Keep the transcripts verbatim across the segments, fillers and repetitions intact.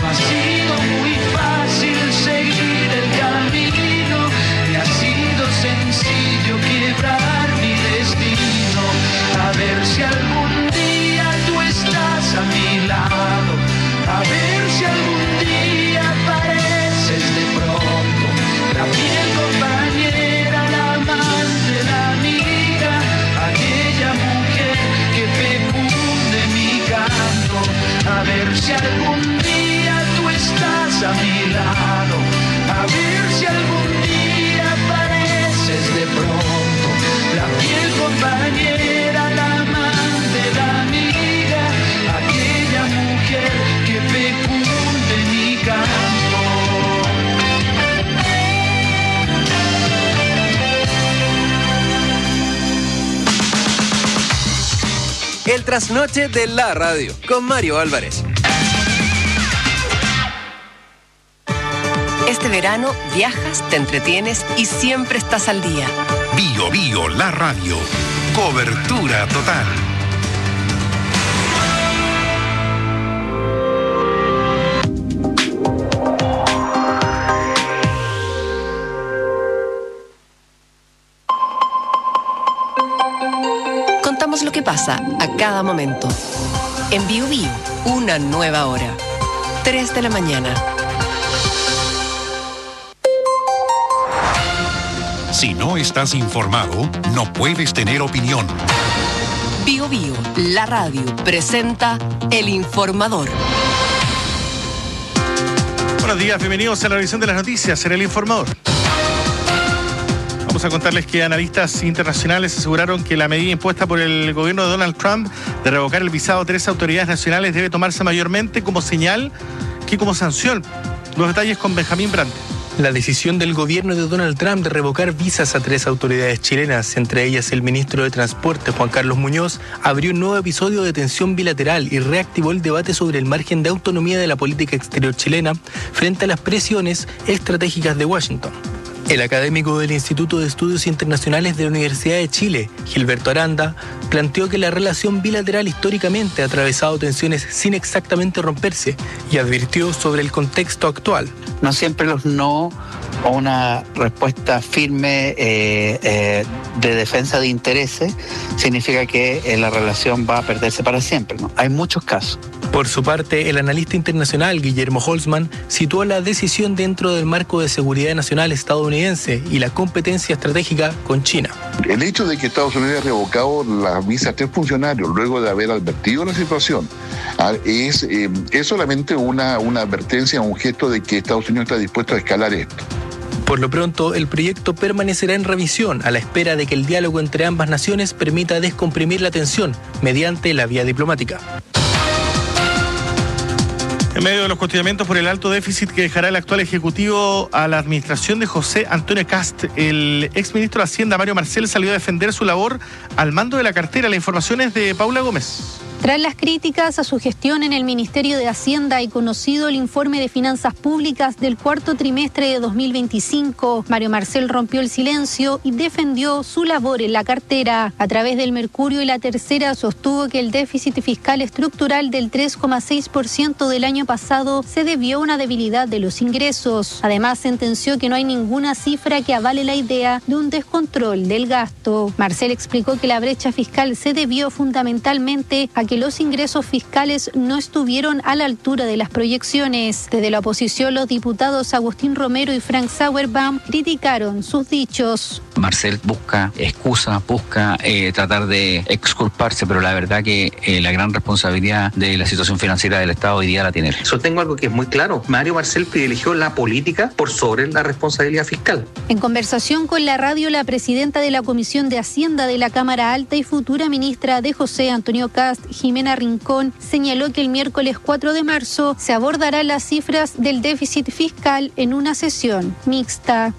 ha sido muy fácil seguir el camino, me ha sido sencillo quebrar mi destino. A ver si algún día tú estás a mi lado, a ver si algún día apareces de pronto, la fiel compañera, la amante, la amiga, aquella mujer que fecunde mi canto. A ver si algún día tú estás a mi lado, a ver si algún día apareces de pronto, la fiel compañera, la amante, la amiga, aquella mujer que fecunde mi canto. El trasnoche de la radio, con Mario Álvarez. Este verano viajas, te entretienes y siempre estás al día. Bio Bio, la radio. Cobertura total. Contamos lo que pasa a cada momento. En Bio Bio, una nueva hora. tres de la mañana. Si no estás informado, no puedes tener opinión. Bio Bio, la radio, presenta El Informador. Buenos días, bienvenidos a la revisión de las noticias en El Informador. Vamos a contarles que analistas internacionales aseguraron que la medida impuesta por el gobierno de Donald Trump de revocar el visado a tres autoridades nacionales debe tomarse mayormente como señal que como sanción. Los detalles con Benjamín Brandt. La decisión del gobierno de Donald Trump de revocar visas a tres autoridades chilenas, entre ellas el ministro de Transporte, Juan Carlos Muñoz, abrió un nuevo episodio de tensión bilateral y reactivó el debate sobre el margen de autonomía de la política exterior chilena frente a las presiones estratégicas de Washington. El académico del Instituto de Estudios Internacionales de la Universidad de Chile, Gilberto Aranda, planteó que la relación bilateral históricamente ha atravesado tensiones sin exactamente romperse y advirtió sobre el contexto actual. No siempre los no o una respuesta firme eh, eh, de defensa de intereses significa que eh, la relación va a perderse para siempre, ¿no? Hay muchos casos. Por su parte, el analista internacional Guillermo Holzman situó la decisión dentro del marco de seguridad nacional estadounidense y la competencia estratégica con China. El hecho de que Estados Unidos haya revocado las visas a tres funcionarios luego de haber advertido la situación es, eh, es solamente una, una advertencia, un gesto de que Estados Unidos está dispuesto a escalar esto. Por lo pronto, el proyecto permanecerá en revisión a la espera de que el diálogo entre ambas naciones permita descomprimir la tensión mediante la vía diplomática. En medio de los cuestionamientos por el alto déficit que dejará el actual ejecutivo a la administración de José Antonio Kast, el exministro de Hacienda, Mario Marcel, salió a defender su labor al mando de la cartera. La información es de Paula Gómez. Tras las críticas a su gestión en el Ministerio de Hacienda y conocido el informe de finanzas públicas del cuarto trimestre de dos mil veinticinco, Mario Marcel rompió el silencio y defendió su labor en la cartera. A través del Mercurio y La Tercera sostuvo que el déficit fiscal estructural del tres coma seis por ciento del año pasado se debió a una debilidad de los ingresos. Además, sentenció que no hay ninguna cifra que avale la idea de un descontrol del gasto. Marcel explicó que la brecha fiscal se debió fundamentalmente a que los ingresos fiscales no estuvieron a la altura de las proyecciones. Desde la oposición, los diputados Agustín Romero y Frank Sauerbaum criticaron sus dichos. Marcel busca excusa, busca eh, tratar de exculparse, pero la verdad que eh, la gran responsabilidad de la situación financiera del Estado hoy día la tiene él. Sostengo algo que es muy claro. Mario Marcel privilegió la política por sobre la responsabilidad fiscal. En conversación con la radio, la presidenta de la Comisión de Hacienda de la Cámara Alta y futura ministra de José Antonio Kast, Jimena Rincón, señaló que el miércoles cuatro de marzo se abordarán las cifras del déficit fiscal en una sesión mixta.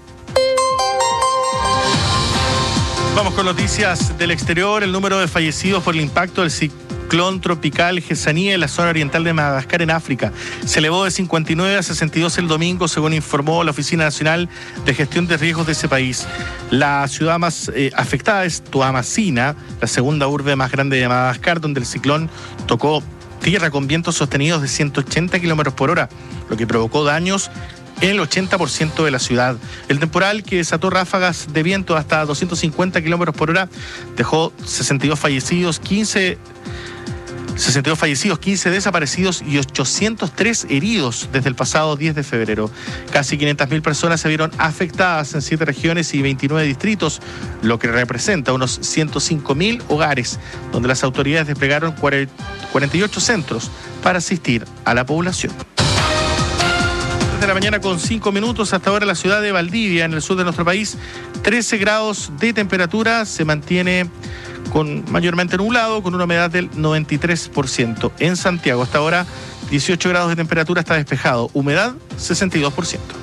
Vamos con noticias del exterior. El número de fallecidos por el impacto del ciclón tropical Gesanía en la zona oriental de Madagascar, en África, se elevó de cincuenta y nueve a sesenta y dos el domingo, según informó la Oficina Nacional de Gestión de Riesgos de ese país. La ciudad más eh, afectada es Toamasina, la segunda urbe más grande de Madagascar, donde el ciclón tocó tierra con vientos sostenidos de ciento ochenta kilómetros por hora, lo que provocó daños en el ochenta por ciento de la ciudad. El temporal, que desató ráfagas de viento hasta doscientos cincuenta kilómetros por hora, dejó sesenta y dos fallecidos, quince, sesenta y dos fallecidos, quince desaparecidos y ochocientos tres heridos desde el pasado diez de febrero. Casi quinientas mil personas se vieron afectadas en siete regiones y veintinueve distritos, lo que representa unos ciento cinco mil hogares, donde las autoridades desplegaron cuarenta y ocho centros para asistir a la población. De la mañana con cinco minutos, hasta ahora la ciudad de Valdivia, en el sur de nuestro país, trece grados de temperatura, se mantiene con mayormente nublado, con una humedad del noventa y tres por ciento. En Santiago, hasta ahora, dieciocho grados de temperatura, está despejado, humedad sesenta y dos por ciento.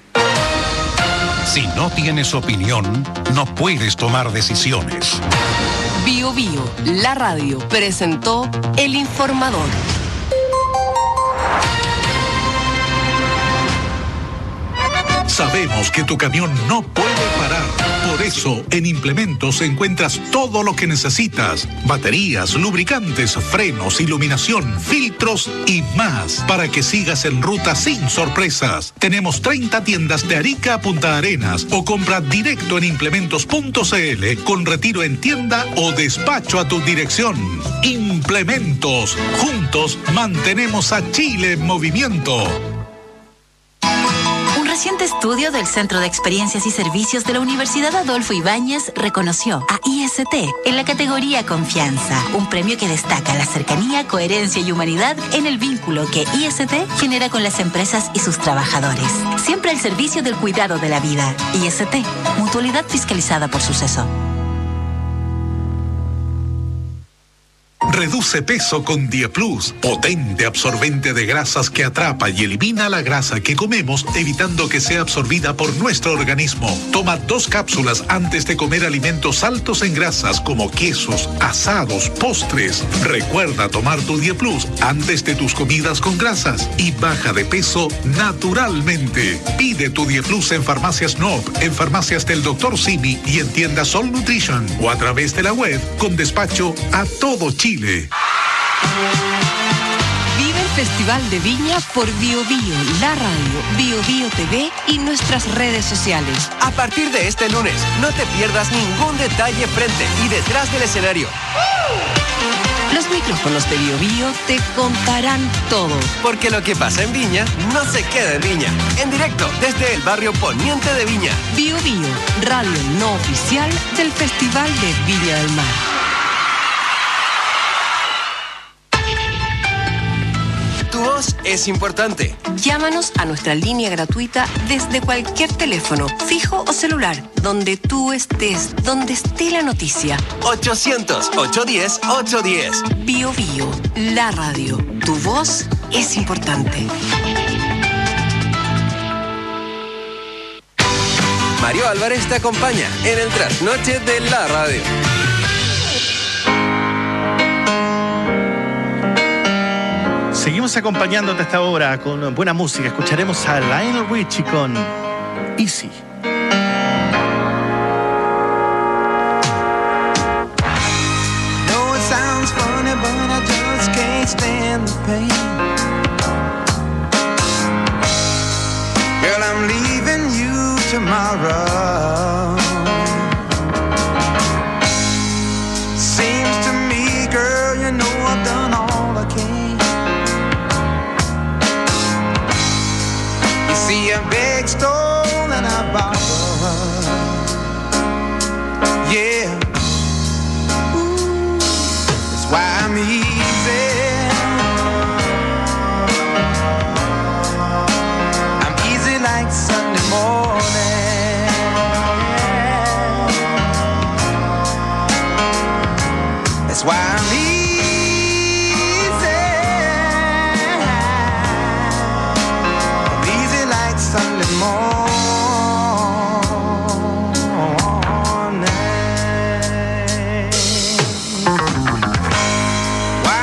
Si no tienes opinión, no puedes tomar decisiones. Bio Bio, la radio, presentó El Informador. Sabemos que tu camión no puede parar. Por eso, en Implementos encuentras todo lo que necesitas. Baterías, lubricantes, frenos, iluminación, filtros y más. Para que sigas en ruta sin sorpresas. Tenemos treinta tiendas de Arica a Punta Arenas. O compra directo en implementos punto c l con retiro en tienda o despacho a tu dirección. Implementos. Juntos mantenemos a Chile en movimiento. Un reciente estudio del Centro de Experiencias y Servicios de la Universidad Adolfo Ibáñez reconoció a I S T en la categoría Confianza, un premio que destaca la cercanía, coherencia y humanidad en el vínculo que I S T genera con las empresas y sus trabajadores. Siempre al servicio del cuidado de la vida. I S T, mutualidad fiscalizada por Suceso. Reduce peso con Dieplus, potente absorbente de grasas que atrapa y elimina la grasa que comemos, evitando que sea absorbida por nuestro organismo. Toma dos cápsulas antes de comer alimentos altos en grasas como quesos, asados, postres. Recuerda tomar tu Dieplus antes de tus comidas con grasas y baja de peso naturalmente. Pide tu Dieplus en Farmacias N O P, en Farmacias del doctor Simi y en tiendas Sol Nutrition o a través de la web con despacho a todo Chile. Vive el Festival de Viña por Bio Bio, la radio, Bio Bio T V y nuestras redes sociales. A partir de este lunes, no te pierdas ningún detalle frente y detrás del escenario. Los micrófonos de Bio Bio te contarán todo. Porque lo que pasa en Viña no se queda en Viña. En directo desde el barrio poniente de Viña. Bio Bio, radio no oficial del Festival de Viña del Mar. Tu voz es importante. Llámanos a nuestra línea gratuita desde cualquier teléfono, fijo o celular, donde tú estés, donde esté la noticia. ochocientos, ochocientos diez, ochocientos diez. Bio Bio, la radio. Tu voz es importante. Mario Álvarez te acompaña en el trasnoche de la radio. Seguimos acompañándote a esta hora con buena música. Escucharemos a Lionel Richie con Easy. No, it sounds funny, but I just can't stand the pain. Girl, I'm leaving you tomorrow. Seems to me, girl, you know I've done all I can. See, I beg, stole, and I borrowed. Yeah. Ooh, that's why I'm easy. I'm easy like Sunday morning. That's why I'm easy. Sunday morning. Why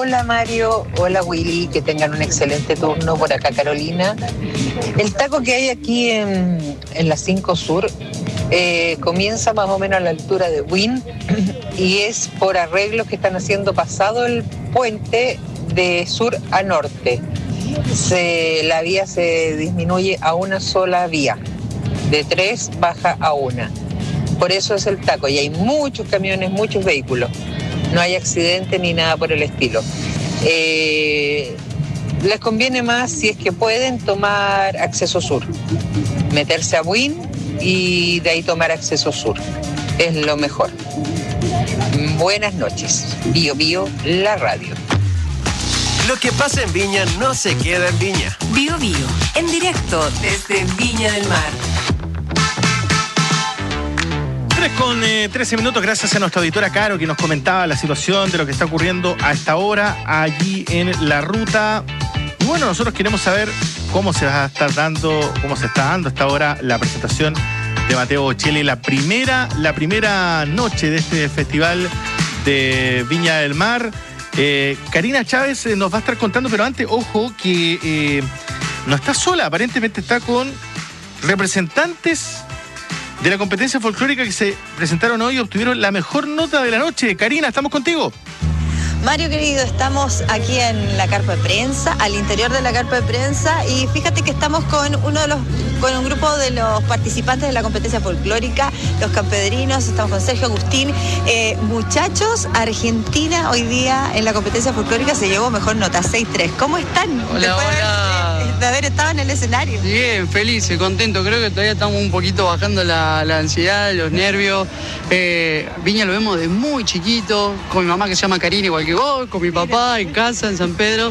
Hola Mario, hola Willy, que tengan un excelente turno. Por acá Carolina. El taco que hay aquí en, en la cinco Sur eh, comienza más o menos a la altura de Wynn y es por arreglos que están haciendo pasado el puente de sur a norte. Se, la vía se disminuye a una sola vía, de tres baja a una. Por eso es el taco y hay muchos camiones, muchos vehículos. No hay accidente ni nada por el estilo. Eh, les conviene más, si es que pueden, tomar acceso sur. Meterse a Wynn y de ahí tomar acceso sur. Es lo mejor. Buenas noches. Bio Bio, la radio. Lo que pasa en Viña no se queda en Viña. Bio Bio, en directo desde Viña del Mar. tres con eh, trece minutos, gracias a nuestra auditora Caro que nos comentaba la situación de lo que está ocurriendo a esta hora allí en la ruta. Y bueno, nosotros queremos saber cómo se va a estar dando, cómo se está dando a esta hora la presentación de Mateo Bocelli, la primera, la primera noche de este festival de Viña del Mar. Eh, Karina Chávez eh, nos va a estar contando, pero antes, ojo, que eh, no está sola, aparentemente está con representantes de la competencia folclórica que se presentaron hoy y obtuvieron la mejor nota de la noche. Karina, estamos contigo. Mario querido, estamos aquí en la carpa de prensa, al interior de la carpa de prensa, y fíjate que estamos con uno de los, con un grupo de los participantes de la competencia folclórica, los campedrinos. Estamos con Sergio Agustín. Eh, muchachos, Argentina hoy día en la competencia folclórica se llevó mejor nota, seis tres. ¿Cómo están? Hola, hola. De, de haber estado en el escenario. Bien, feliz, contento. Creo que todavía estamos un poquito bajando la, la ansiedad, los nervios. Eh, Viña lo vemos de muy chiquito, con mi mamá que se llama Karina, igual que vos, con mi papá en casa, en San Pedro.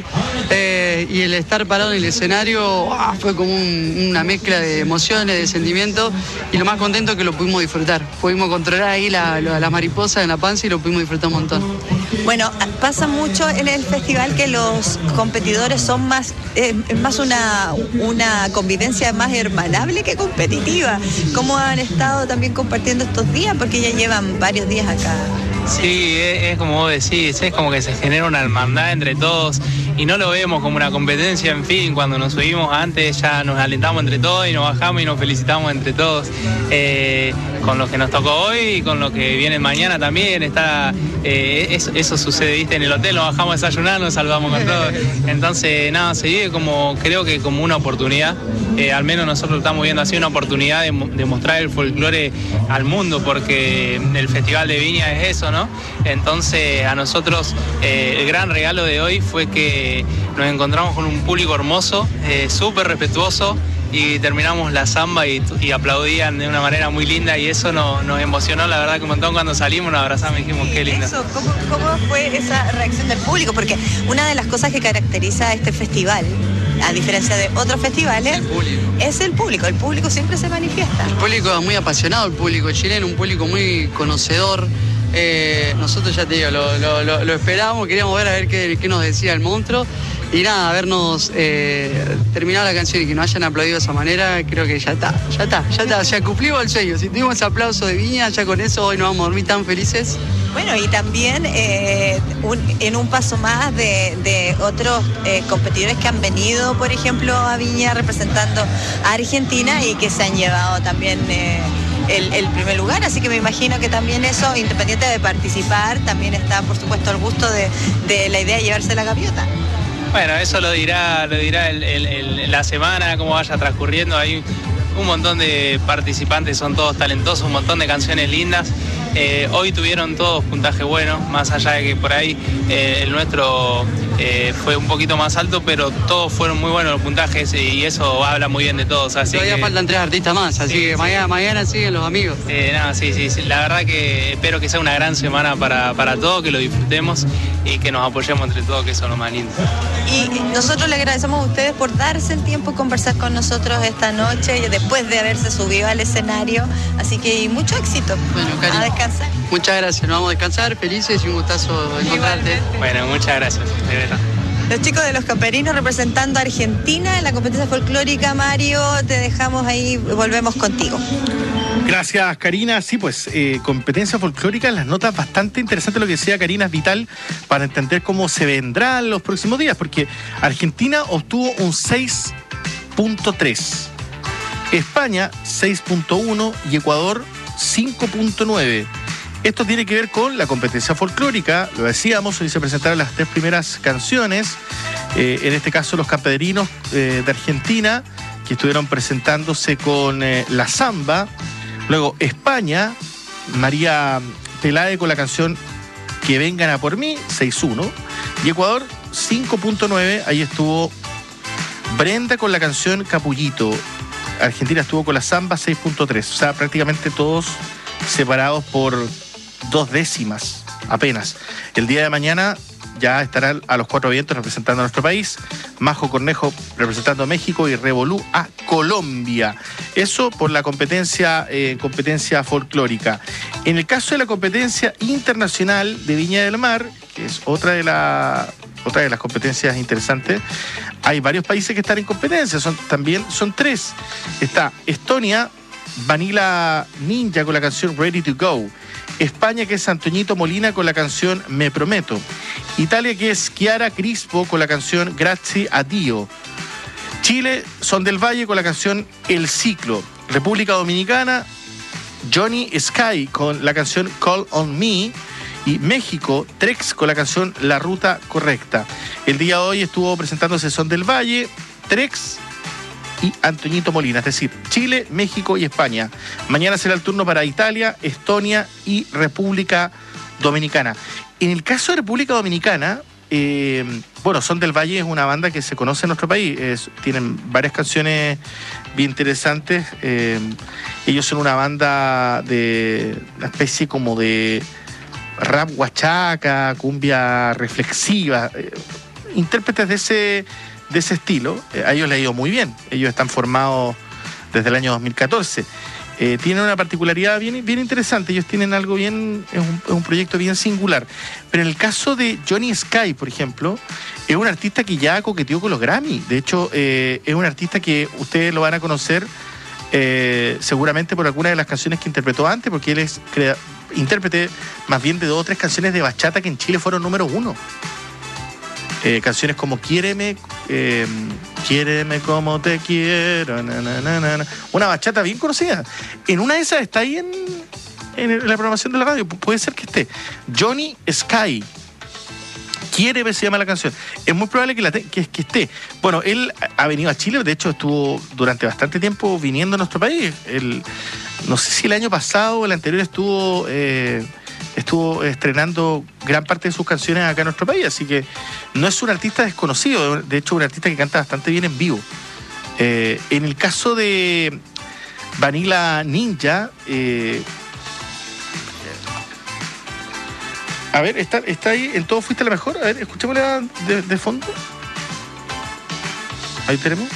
Eh, y el estar parado en el escenario ah, fue como un, una mezcla de emociones, de sentimientos. Y lo más contento es que lo pudimos disfrutar. Pudimos controlar ahí la, la, la mariposa en la panza y lo pudimos disfrutar un montón. Bueno, pasa mucho en el festival que los competidores son más, eh, más una, una convivencia más hermanable que competitiva. ¿Cómo han estado también compartiendo estos días? Porque ya llevan varios días acá. Sí, es, es como vos decís, es como que se genera una hermandad entre todos y no lo vemos como una competencia, en fin, cuando nos subimos antes ya nos alentamos entre todos y nos bajamos y nos felicitamos entre todos. Eh, con lo que nos tocó hoy y con lo que viene mañana también, está, eh, eso, eso sucede, viste, en el hotel, nos bajamos a desayunar, nos salvamos con todo. Entonces, nada, se vive como, creo que como una oportunidad, eh, al menos nosotros estamos viendo así una oportunidad de, de mostrar el folclore al mundo, porque el Festival de Viña es eso, ¿no? Entonces, a nosotros eh, el gran regalo de hoy fue que nos encontramos con un público hermoso, eh, súper respetuoso, y terminamos la samba y, y aplaudían de una manera muy linda y eso nos, nos emocionó, la verdad, que un montón. Cuando salimos nos abrazamos y dijimos, qué lindo. Eso, ¿cómo, ¿Cómo fue esa reacción del público? Porque una de las cosas que caracteriza a este festival, a diferencia de otros festivales, el público. es el público. El público siempre se manifiesta. El público es muy apasionado, el público chileno, un público muy conocedor. Eh, nosotros ya te digo, lo, lo, lo, lo esperábamos, queríamos ver a ver qué, qué nos decía el monstruo. Y nada, habernos eh, terminado la canción y que nos hayan aplaudido de esa manera, creo que ya está, ya está, ya está, ya cumplimos el sueño. Si tuvimos ese aplauso de Viña, ya con eso hoy nos vamos a dormir tan felices. Bueno, y también eh, un, en un paso más de, de otros eh, competidores que han venido, por ejemplo, a Viña representando a Argentina y que se han llevado también eh, el, el primer lugar. Así que me imagino que también eso, independiente de participar, también está, por supuesto, al gusto de, de la idea de llevarse la gaviota. Bueno, eso lo dirá, lo dirá el, el, el, la semana, cómo vaya transcurriendo. Hay un montón de participantes, son todos talentosos, un montón de canciones lindas. Eh, hoy tuvieron todos puntaje bueno, más allá de que por ahí eh, el nuestro eh, fue un poquito más alto, pero todos fueron muy buenos los puntajes y eso habla muy bien de todos. Así Todavía que faltan tres artistas más, así sí, que sí. Mañana, mañana siguen los amigos. Eh, nada, sí, sí, sí, la verdad que espero que sea una gran semana para, para todos, que lo disfrutemos y que nos apoyemos entre todos, que eso es lo más lindo. Y nosotros le agradecemos a ustedes por darse el tiempo de conversar con nosotros esta noche, después de haberse subido al escenario. Así que mucho éxito. Bueno, Cari, a descansar. Muchas gracias, nos vamos a descansar, felices y un gustazo encontrarte. Bueno, muchas gracias, de verdad. Los chicos de los camperinos representando a Argentina en la competencia folclórica. Mario, te dejamos ahí, volvemos contigo. Gracias, Karina. Sí, pues, eh, competencia folclórica, las notas bastante interesantes lo que decía Karina, es vital para entender cómo se vendrán los próximos días, porque Argentina obtuvo un seis punto tres, España seis punto uno y Ecuador cinco punto nueve. Esto tiene que ver con la competencia folclórica, lo decíamos, hoy se presentaron las tres primeras canciones, eh, en este caso los campesinos eh, de Argentina, que estuvieron presentándose con eh, la samba. Luego España, María Peláez con la canción Que vengan a por mí, seis uno. Y Ecuador, cinco punto nueve. Ahí estuvo Brenda con la canción Capullito. Argentina estuvo con la samba, seis punto tres. O sea, prácticamente todos separados por dos décimas apenas. El día de mañana ya estarán a los cuatro vientos representando a nuestro país, Majo Cornejo representando a México y Revolú a Colombia. Eso por la competencia, eh, competencia folclórica. En el caso de la competencia internacional de Viña del Mar, que es otra de, la, otra de las competencias interesantes, hay varios países que están en competencia, son, también son tres. Está Estonia, Vanilla Ninja con la canción Ready to Go. España, que es Antoñito Molina con la canción Me Prometo. Italia, que es Chiara Crispo con la canción Grazie a Dio. Chile, Son del Valle con la canción El Ciclo. República Dominicana, Johnny Sky con la canción Call on Me. Y México, Trex con la canción La Ruta Correcta. El día de hoy estuvo presentándose Son del Valle, Trex y Antoñito Molina, es decir, Chile, México y España. Mañana será el turno para Italia, Estonia y República Dominicana. En el caso de República Dominicana, eh, bueno, Son del Valle es una banda que se conoce en nuestro país, es, tienen varias canciones bien interesantes. Eh, ellos son una banda de una especie como de rap huachaca, cumbia reflexiva, eh, intérpretes de ese de ese estilo. Eh, a ellos les ha ido muy bien, ellos están formados desde el año dos mil catorce. Eh, tienen una particularidad bien, bien interesante, ellos tienen algo bien, es un, es un proyecto bien singular. Pero en el caso de Johnny Sky, por ejemplo, es un artista que ya coqueteó con los Grammy. De hecho, eh, es un artista que ustedes lo van a conocer eh, seguramente por alguna de las canciones que interpretó antes, porque él es crea- intérprete más bien de dos o tres canciones de bachata que en Chile fueron número uno. Eh, canciones como Quiéreme, eh, Quiéreme como te quiero, na, na, na, na. Una bachata bien conocida. En una de esas está ahí en, en la programación de la radio, puede ser que esté. Johnny Sky, Quiéreme se llama la canción. Es muy probable que, la te- que, que esté. Bueno, él ha venido a Chile, de hecho estuvo durante bastante tiempo viniendo a nuestro país. Él, no sé si el año pasado o el anterior estuvo... Eh, estuvo estrenando gran parte de sus canciones acá en nuestro país, así que no es un artista desconocido, de hecho es un artista que canta bastante bien en vivo. Eh, en el caso de Vanilla Ninja, eh, a ver, está, está ahí, en Todo Fuiste la Mejor, a ver, escuchémosla de, de fondo. Ahí tenemos.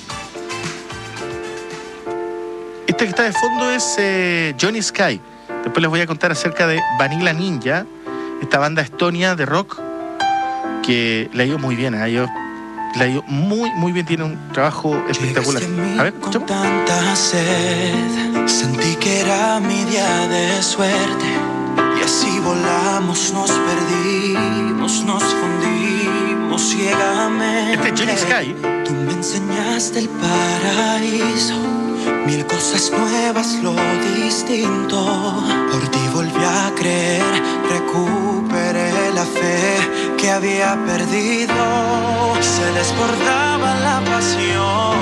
Este que está de fondo es eh, Johnny Sky. Después les voy a contar acerca de Vanilla Ninja, esta banda estonia de rock que le ha ido muy bien, a ellos le ha ido muy, muy bien, tiene un trabajo espectacular. A ver, escuchamos. Con tanta sed, sentí que era mi día de suerte, y así volamos, nos perdimos, nos fundimos ciegamente. Este es Johnny Sky. Tú me enseñaste el paraíso, mil cosas nuevas, lo distinto. Por ti volví a creer, recuperé la fe que había perdido. Se desbordaba la pasión.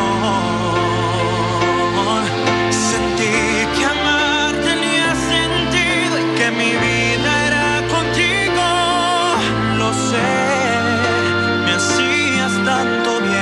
Sentí que amar tenía sentido y que mi vida era contigo. Lo sé, me hacías tanto bien.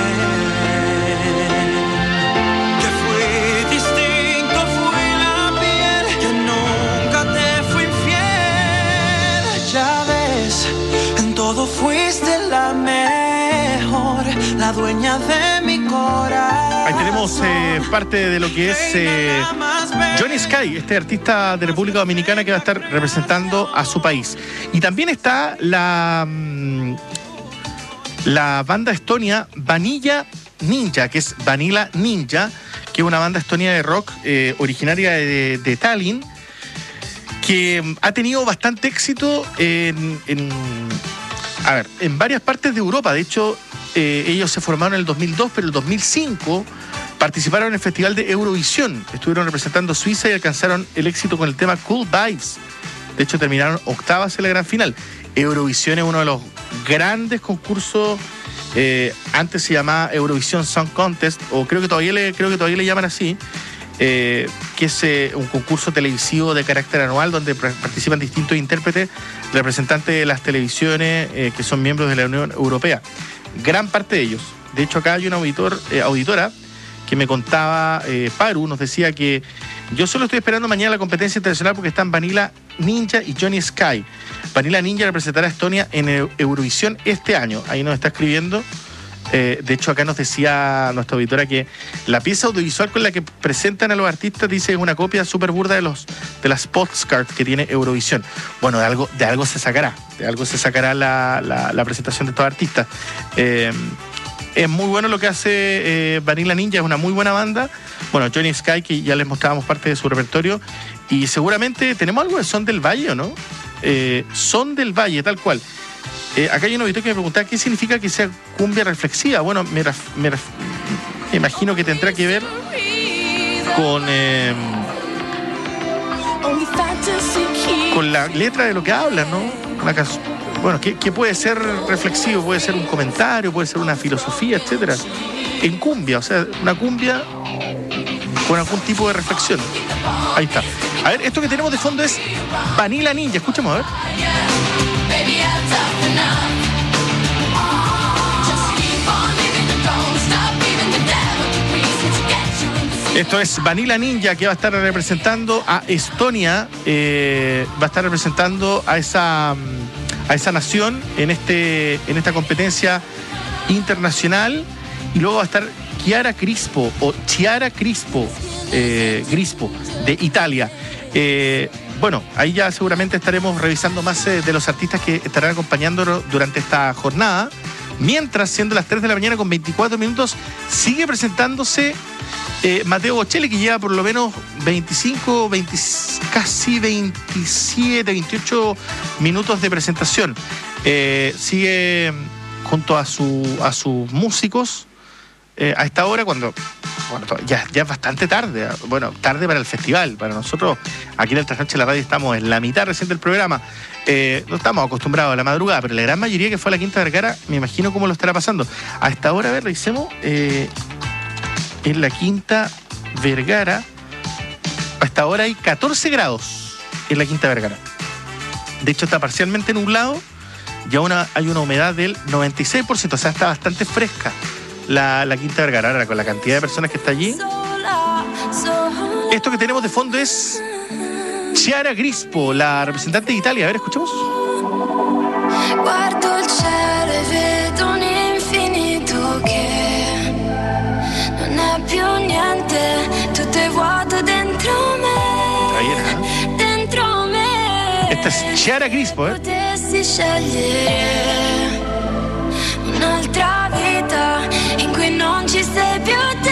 Todo fuiste la mejor, la dueña de mi corazón. Ahí tenemos eh, parte de lo que es eh, Johnny Sky, este artista de República Dominicana que va a estar representando a su país. Y también está la, la banda estonia Vanilla Ninja, que es Vanilla Ninja, que es una banda estonia de rock eh, originaria de, de Tallinn, que ha tenido bastante éxito en, en, a ver, en varias partes de Europa. De hecho, eh, ellos se formaron en el dos mil dos, pero en el dos mil cinco participaron en el Festival de Eurovisión. Estuvieron representando Suiza y alcanzaron el éxito con el tema Cool Vibes. De hecho, terminaron octavas en la gran final. Eurovisión es uno de los grandes concursos. Eh, antes se llamaba Eurovision Song Contest, o creo que todavía le, creo que todavía le llaman así. Eh, que es eh, un concurso televisivo de carácter anual donde participan distintos intérpretes, representantes de las televisiones eh, que son miembros de la Unión Europea. Gran parte de ellos. De hecho, acá hay una auditor, eh, auditora que me contaba, eh, Paru, nos decía que yo solo estoy esperando mañana la competencia internacional porque están Vanilla Ninja y Johnny Sky. Vanilla Ninja representará a Estonia en Eurovisión este año. Ahí nos está escribiendo. Eh, de hecho, acá nos decía nuestra auditora que la pieza audiovisual con la que presentan a los artistas, dice, es una copia súper burda de los de las postcards que tiene Eurovisión. Bueno, de algo, de algo se sacará, de algo se sacará la, la, la presentación de estos artistas. Eh, es muy bueno lo que hace eh, Vanilla Ninja, es una muy buena banda. Bueno, Johnny Sky, que ya les mostrábamos parte de su repertorio, y seguramente tenemos algo de Son del Valle, ¿o no? Eh, Son del Valle, tal cual. Eh, acá hay un auditor que me preguntaba qué significa que sea cumbia reflexiva. Bueno, me, me, me imagino que tendrá que ver con, eh, con la letra de lo que habla, ¿no? Una canción, bueno, que, que puede ser reflexivo, puede ser un comentario, puede ser una filosofía, etcétera. En cumbia, o sea, una cumbia con algún tipo de reflexión. Ahí está. A ver, esto que tenemos de fondo es Vanilla Ninja. Escuchemos, a ver. Esto es Vanilla Ninja, que va a estar representando a Estonia, eh, va a estar representando a esa, a esa nación en, este, en esta competencia internacional. Y luego va a estar Chiara Crispo, o Chiara Crispo, eh, Crispo, de Italia. Eh, bueno, ahí ya seguramente estaremos revisando más eh, de los artistas que estarán acompañándonos durante esta jornada. Mientras, siendo las tres de la mañana con veinticuatro minutos, sigue presentándose eh, Matteo Bocelli, que lleva por lo menos veinticinco, veinte, casi veintisiete, veintiocho minutos de presentación. Eh, sigue junto a, su, a sus músicos eh, a esta hora, cuando bueno, ya, ya es bastante tarde. Bueno, tarde para el festival. Para nosotros, aquí en el Trasnoche de la Radio, estamos en la mitad recién del programa. Eh, no estamos acostumbrados a la madrugada, pero la gran mayoría que fue a la Quinta Vergara, me imagino cómo lo estará pasando. A esta hora, a ver, revisemos. Eh, en la Quinta Vergara, a esta hora hay catorce grados en la Quinta Vergara. De hecho, está parcialmente nublado y aún hay una humedad del noventa y seis por ciento. O sea, está bastante fresca la, la Quinta Vergara. Ahora, con la cantidad de personas que está allí. Esto que tenemos de fondo es Chiara Crispo, la representante de Italia. A ver, escuchemos. Guardo il cielo e vedo un infinito che non è più niente, tutto è vuoto dentro me. Ahí era, ¿eh? Dentro me. Esta es Chiara Crispo, ¿eh? Potessi scegliere un'altra vita in cui non ci sei più te.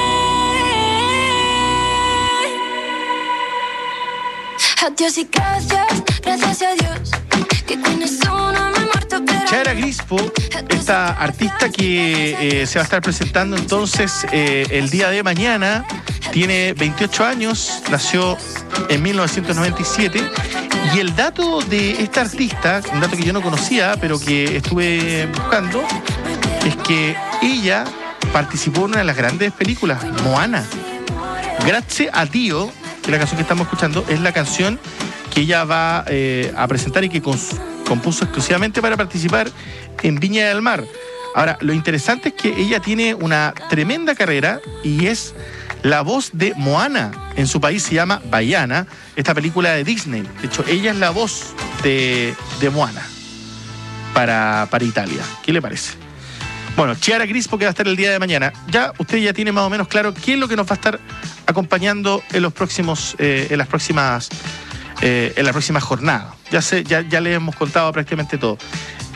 Adiós y gracias, gracias a Dios, que con nessuno me he muerto per Chiara Crispo, esta artista que eh, se va a estar presentando entonces eh, el día de mañana, tiene veintiocho años, nació en mil novecientos noventa y siete, y el dato de esta artista, un dato que yo no conocía, pero que estuve buscando, es que ella participó en una de las grandes películas, Moana. Grazie a Dio, que la canción que estamos escuchando es la canción que ella va eh, a presentar y que cons- compuso exclusivamente para participar en Viña del Mar. Ahora, lo interesante es que ella tiene una tremenda carrera y es la voz de Moana. En su país se llama Baiana, esta película de Disney. De hecho, ella es la voz de, de Moana para, para Italia. ¿Qué le parece? Bueno, Chiara Crispo, que va a estar el día de mañana. Ya usted ya tiene más o menos claro qué es lo que nos va a estar acompañando en los próximos, eh, en las próximas, eh, en la próxima jornada. Ya sé, ya, ya le hemos contado prácticamente todo.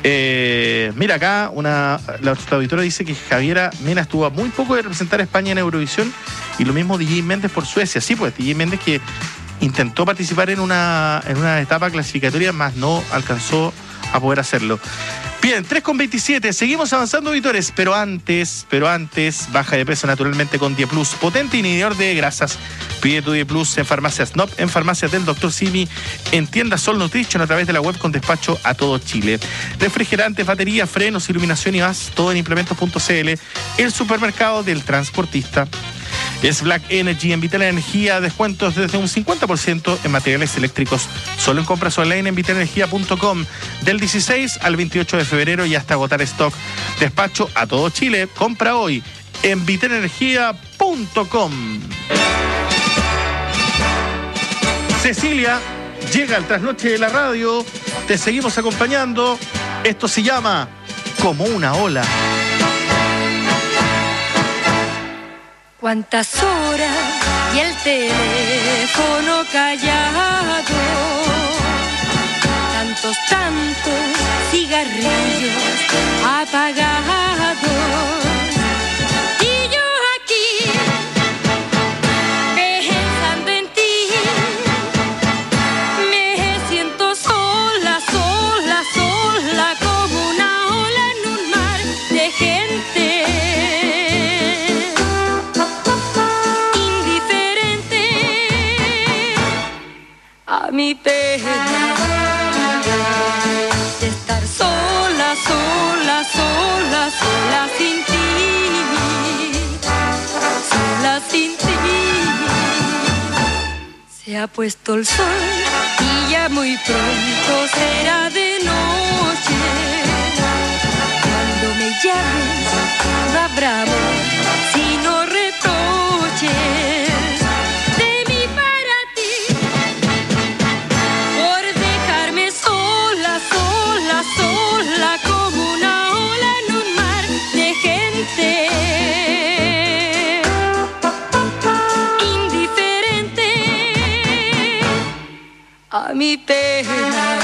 Eh, mira acá, una, la auditora dice que Javiera Mena estuvo a muy poco de representar a España en Eurovisión y lo mismo D J Méndez por Suecia. Sí, pues D J Méndez que intentó participar en una, en una etapa clasificatoria, más no alcanzó a poder hacerlo. Bien, tres con veintisiete, seguimos avanzando, auditores, pero antes, pero antes, baja de peso naturalmente con Dieplus, potente inhibidor de grasas. Pide tu Dieplus en farmacias N O P, en farmacias del doctor Simi, en tiendas Sol Nutrition a través de la web con despacho a todo Chile. Refrigerantes, baterías, frenos, iluminación y más, todo en implementos punto c l, el supermercado del transportista. Es Black Energy, en Vital Energía, descuentos desde un cincuenta por ciento en materiales eléctricos, solo en compras online en vital energía punto com, del dieciséis al veintiocho de febrero y hasta agotar stock. Despacho a todo Chile, compra hoy en vital energía punto com. Cecilia, llega al trasnoche de la radio, te seguimos acompañando, esto se llama Como una ola. Cuántas horas y el teléfono callado, tantos, tantos cigarrillos apagados, y yo aquí pensando en ti, me siento sola, sola, sola, como una ola en un mar de gente. A mi pena de estar sola, sola, sola, sola sin ti, sola sin ti. Se ha puesto el sol y ya muy pronto será de noche. Cuando me llames no habrá amor, sino reproches. Sola como una ola en un mar de gente, indiferente a mi pena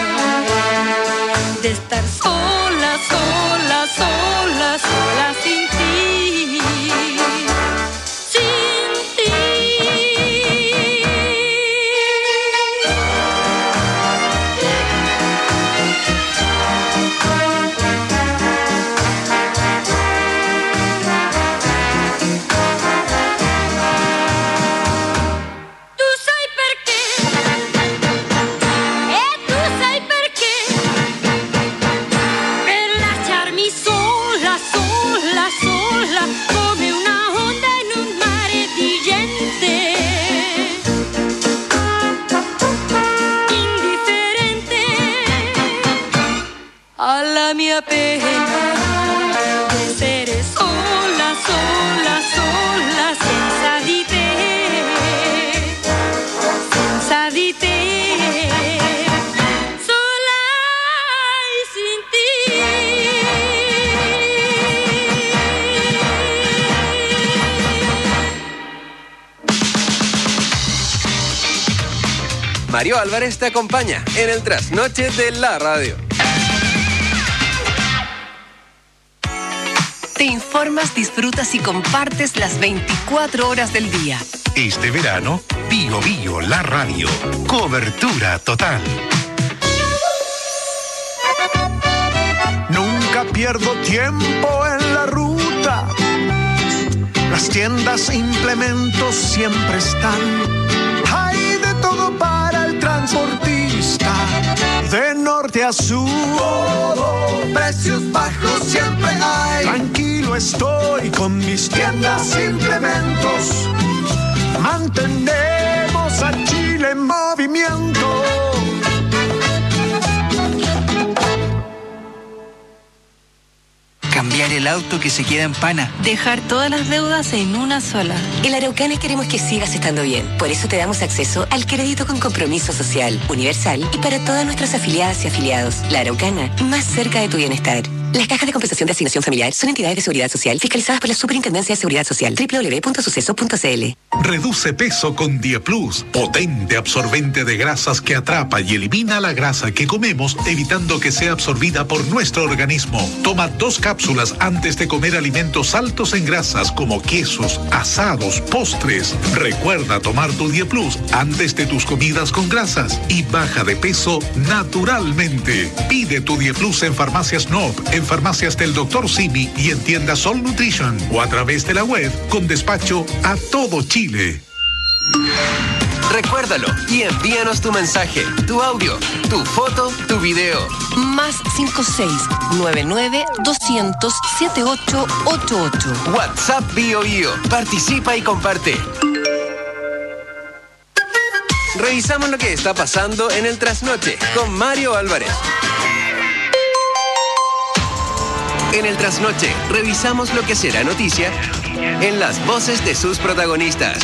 de estar sola, sola, sola, sola sin ti, sin ti. Mia pena de ser sola, sola, sola, senza di te, senza di te, sola y sin ti. Mario Álvarez te acompaña en el trasnoche de la radio. Te informas, disfrutas y compartes las veinticuatro horas del día. Este verano, Bio Bio, la radio. Cobertura total. Nunca pierdo tiempo en la ruta. Las tiendas e implementos siempre están. Hay de todo para el transportista. De norte a sur, todo, precios bajos siempre hay. Tranquilo estoy con mis tiendas e implementos. Mantenemos a Chile en movimiento. Cambiar el auto que se queda en pana. Dejar todas las deudas en una sola. En Araucana queremos que sigas estando bien. Por eso te damos acceso al crédito con compromiso social, universal y para todas nuestras afiliadas y afiliados. La Araucana, más cerca de tu bienestar. Las cajas de compensación de asignación familiar son entidades de seguridad social fiscalizadas por la Superintendencia de Seguridad Social. doble u doble u doble u punto suceso punto c l. Reduce peso con Dieplus, potente absorbente de grasas que atrapa y elimina la grasa que comemos, evitando que sea absorbida por nuestro organismo. Toma dos cápsulas antes de comer alimentos altos en grasas como quesos, asados, postres. Recuerda tomar tu Dieplus antes de tus comidas con grasas y baja de peso naturalmente. Pide tu Dieplus en Farmacias Nob, en Farmacias del doctor Simi y en tiendas Sol Nutrition o a través de la web con despacho a todo Chile. Recuérdalo y envíanos tu mensaje, tu audio, tu foto, tu video. Más cinco seis nueve nueve dos cero cero siete ocho ocho ocho. WhatsApp Bio Bio. Participa y comparte. Revisamos lo que está pasando en el Trasnoche con Mario Álvarez. En el Trasnoche, revisamos lo que será noticia en las voces de sus protagonistas.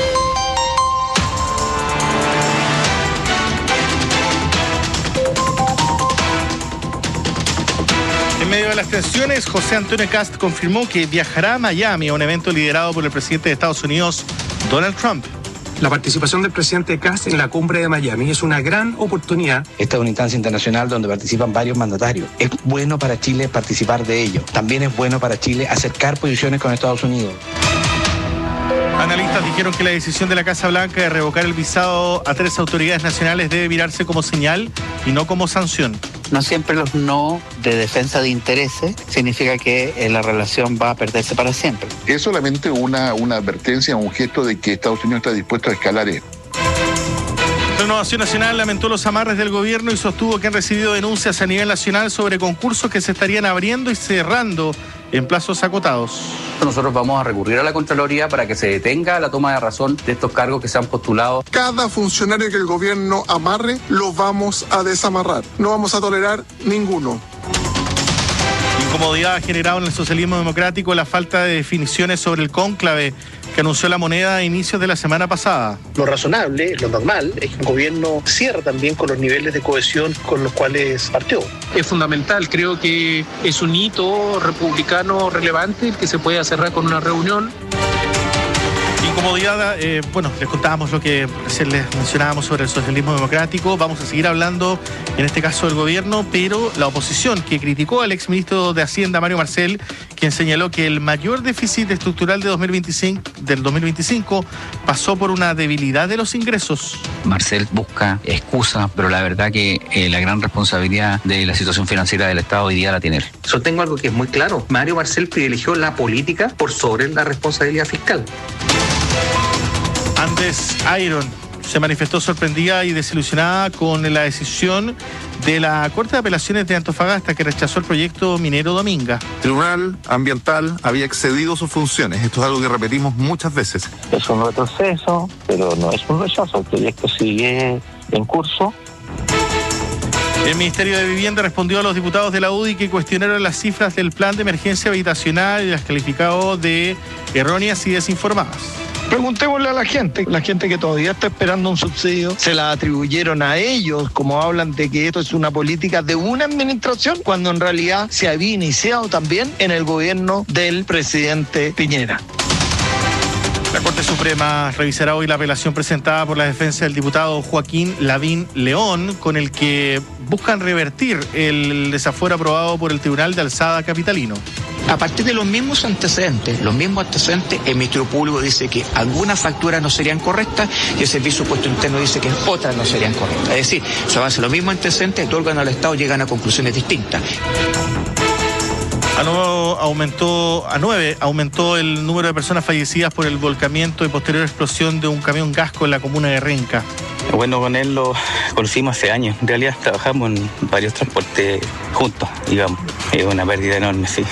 En medio de las tensiones, José Antonio Kast confirmó que viajará a Miami a un evento liderado por el presidente de Estados Unidos, Donald Trump. La participación del presidente Kast en la cumbre de Miami es una gran oportunidad. Esta es una instancia internacional donde participan varios mandatarios. Es bueno para Chile participar de ello. También es bueno para Chile acercar posiciones con Estados Unidos. Analistas dijeron que la decisión de la Casa Blanca de revocar el visado a tres autoridades nacionales debe mirarse como señal y no como sanción. No siempre los no de defensa de intereses significa que eh, la relación va a perderse para siempre. Es solamente una, una advertencia, un gesto de que Estados Unidos está dispuesto a escalar esto. Renovación Nacional lamentó los amarres del gobierno y sostuvo que han recibido denuncias a nivel nacional sobre concursos que se estarían abriendo y cerrando en plazos acotados. Nosotros vamos a recurrir a la Contraloría para que se detenga la toma de razón de estos cargos que se han postulado. Cada funcionario que el gobierno amarre, lo vamos a desamarrar. No vamos a tolerar ninguno. Incomodidad ha generado en el socialismo democrático la falta de definiciones sobre el cónclave que anunció la moneda a inicios de la semana pasada. Lo razonable, lo normal, es que el gobierno cierre también con los niveles de cohesión con los cuales partió. Es fundamental, creo que es un hito republicano relevante el que se pueda cerrar con una reunión. Incomodidad, eh, bueno, les contábamos lo que recién les mencionábamos sobre el socialismo democrático. Vamos a seguir hablando, en este caso del gobierno, pero la oposición que criticó al exministro de Hacienda, Mario Marcel, quien señaló que el mayor déficit estructural de dos mil veinticinco, del dos mil veinticinco pasó por una debilidad de los ingresos. Marcel busca excusa, pero la verdad que eh, la gran responsabilidad de la situación financiera del Estado hoy día la tiene él. Solo tengo algo que es muy claro. Mario Marcel privilegió la política por sobre la responsabilidad fiscal. Andes Iron se manifestó sorprendida y desilusionada con la decisión de la Corte de Apelaciones de Antofagasta que rechazó el proyecto minero Dominga. El Tribunal Ambiental había excedido sus funciones. Esto es algo que repetimos muchas veces. Es un retroceso, pero no es un rechazo. El proyecto sigue en curso. El Ministerio de Vivienda respondió a los diputados de la U D I que cuestionaron las cifras del plan de emergencia habitacional y las calificó de erróneas y desinformadas. Preguntémosle a la gente, la gente que todavía está esperando un subsidio, se la atribuyeron a ellos, como hablan de que esto es una política de una administración, cuando en realidad se había iniciado también en el gobierno del presidente Piñera. La Corte Suprema revisará hoy la apelación presentada por la defensa del diputado Joaquín Lavín León, con el que buscan revertir el desafuero aprobado por el Tribunal de Alzada capitalino. A partir de los mismos antecedentes, los mismos antecedentes, el Ministerio Público dice que algunas facturas no serían correctas y el Servicio Puesto Interno dice que otras no serían correctas. Es decir, se basa en los mismos antecedentes, dos órganos del Estado llegan a conclusiones distintas. A, nuevo aumentó, a nueve aumentó el número de personas fallecidas por el volcamiento y posterior explosión de un camión gasco en la comuna de Renca. Bueno, con él lo conocimos hace años. En realidad trabajamos en varios transportes juntos, digamos. Es una pérdida enorme, sí.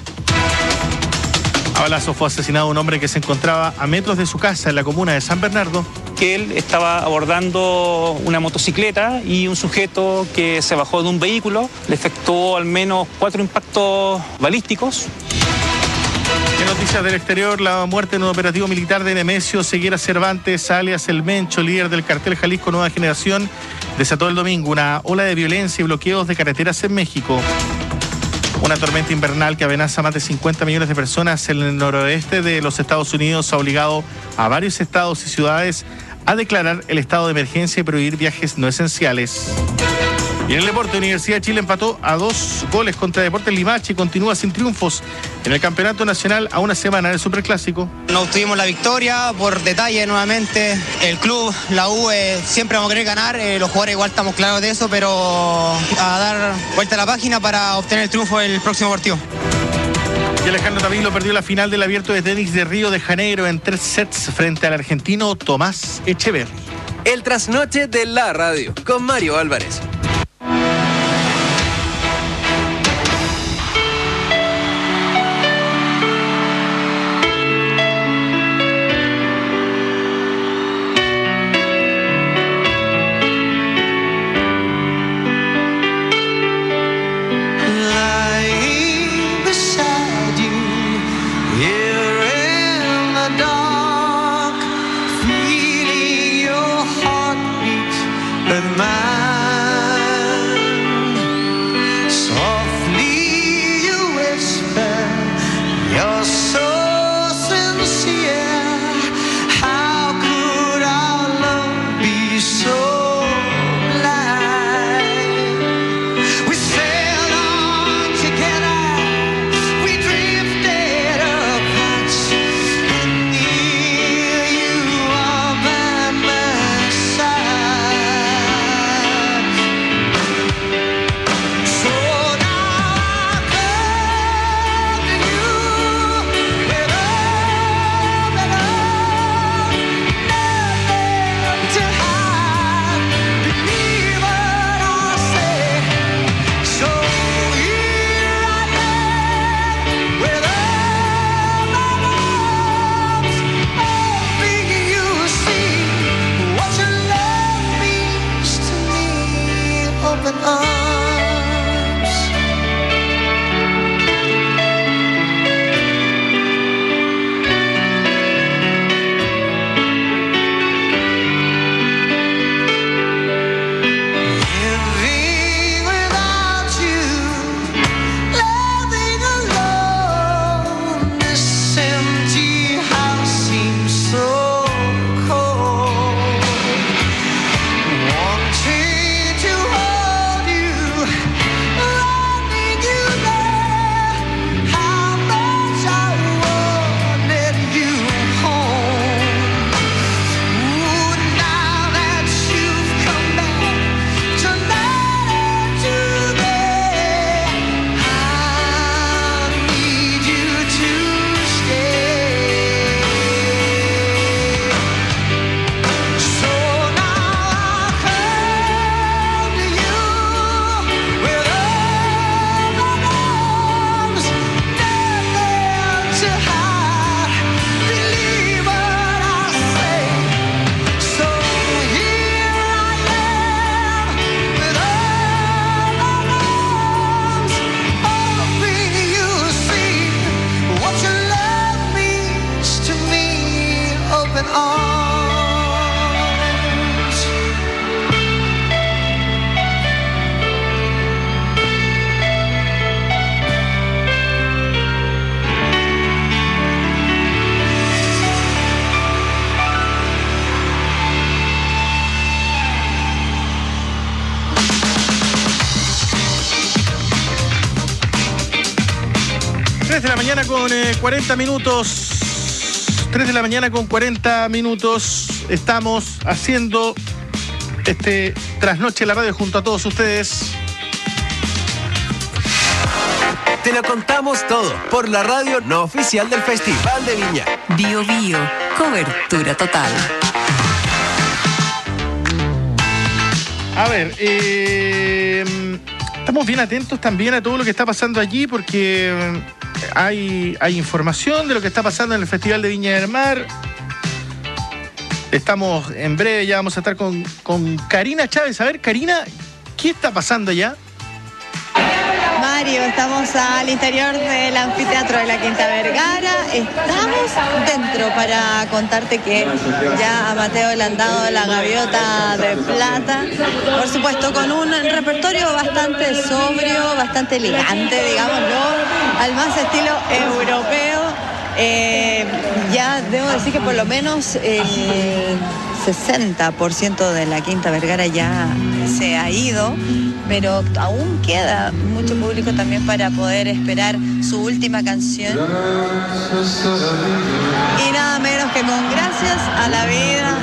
A balazos fue asesinado un hombre que se encontraba a metros de su casa en la comuna de San Bernardo. Que él estaba abordando una motocicleta y un sujeto que se bajó de un vehículo le efectuó al menos cuatro impactos balísticos. En noticias del exterior, la muerte en un operativo militar de Nemesio Seguera Cervantes, alias El Mencho, líder del cartel Jalisco Nueva Generación, desató el domingo una ola de violencia y bloqueos de carreteras en México. Una tormenta invernal que amenaza a más de cincuenta millones de personas en el noroeste de los Estados Unidos ha obligado a varios estados y ciudades a declarar el estado de emergencia y prohibir viajes no esenciales. Y en el deporte, Universidad de Chile empató a dos goles contra Deportes Limache y continúa sin triunfos en el Campeonato Nacional a una semana del Superclásico. No obtuvimos la victoria por detalle nuevamente. El club, la U, eh, siempre vamos a querer ganar. Eh, los jugadores igual estamos claros de eso, pero a dar vuelta a la página para obtener el triunfo del próximo partido. Y Alejandro Tavilo perdió la final del Abierto de Tenis de Río de Janeiro en tres sets frente al argentino Tomás Echeverry. El trasnoche de la radio con Mario Álvarez. tres de la mañana con eh, cuarenta minutos. tres de la mañana con cuarenta minutos. Estamos haciendo este trasnoche en la radio junto a todos ustedes. Te lo contamos todo por la radio no oficial del Festival de Viña. Bio Bio, cobertura total. A ver, eh, estamos bien atentos también a todo lo que está pasando allí porque hay, hay información de lo que está pasando en el Festival de Viña del Mar. Estamos en breve, ya vamos a estar con, con Karina Chávez. A ver, Karina, ¿qué está pasando allá? Mario, estamos al interior del anfiteatro de la Quinta Vergara. Estamos dentro para contarte que ya a Mateo le han dado la gaviota de plata. Por supuesto, con un repertorio bastante sobrio, bastante elegante, digámoslo, al más estilo europeo. Eh, ya debo decir que por lo menos el sesenta por ciento de la Quinta Vergara ya se ha ido, pero aún queda mucho público también para poder esperar su última canción. Y nada menos que con Gracias a la Vida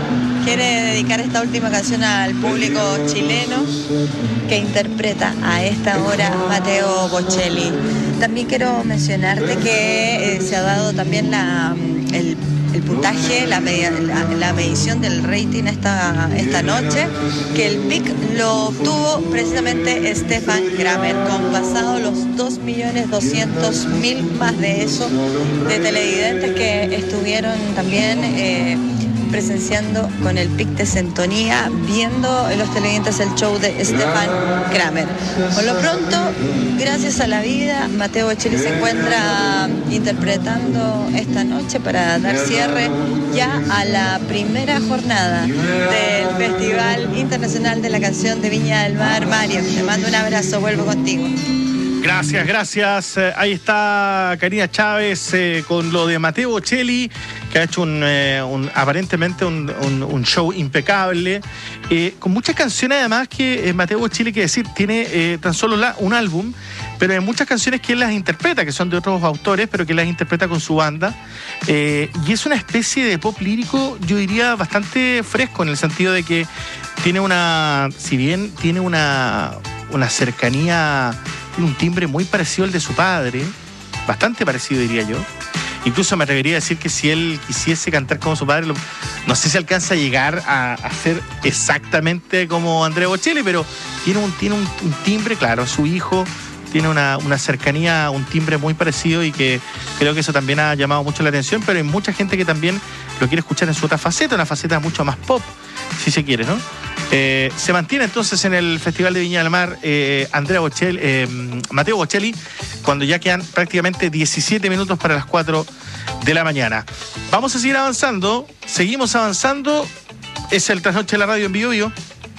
quiere dedicar esta última canción al público chileno que interpreta a esta hora Mateo Bocelli. También quiero mencionarte que eh, se ha dado también la, el, el puntaje, la, media, la, la medición del rating esta, esta noche, que el pic lo obtuvo precisamente Stefan Kramer, con pasado los dos millones doscientos mil, más de eso, de televidentes que estuvieron también Eh, presenciando con el pic de sintonía, viendo en los televidentes el show de Stefan Kramer. Por lo pronto, Gracias a la Vida, Mateo Bocelli se encuentra interpretando esta noche para dar cierre ya a la primera jornada del Festival Internacional de la Canción de Viña del Mar. Mario, te mando un abrazo, vuelvo contigo. Gracias, gracias. Eh, ahí está Karina Chávez eh, con lo de Mateo Bocelli, que ha hecho un, eh, un aparentemente un, un, un show impecable, eh, con muchas canciones además que eh, Mateo Bocelli, que decir, tiene eh, tan solo la, un álbum, pero hay muchas canciones que él las interpreta, que son de otros autores, pero que las interpreta con su banda. Eh, y es una especie de pop lírico, yo diría, bastante fresco, en el sentido de que tiene una, si bien tiene una, una cercanía, tiene un timbre muy parecido al de su padre, bastante parecido diría yo. Incluso me atrevería a decir que si él quisiese cantar como su padre, lo, no sé si alcanza a llegar a, a ser exactamente como Andrea Bocelli, pero tiene un, tiene un, un timbre, claro, su hijo tiene una, una cercanía, un timbre muy parecido, y que creo que eso también ha llamado mucho la atención, pero hay mucha gente que también lo quiere escuchar en su otra faceta, una faceta mucho más pop, si se quiere, ¿no? Eh, se mantiene entonces en el Festival de Viña del Mar eh, Andrea Bocelli, eh, Mateo Bocelli, cuando ya quedan prácticamente diecisiete minutos para las cuatro de la mañana. Vamos a seguir avanzando, seguimos avanzando, es el Trasnoche de la Radio en Bio Bio.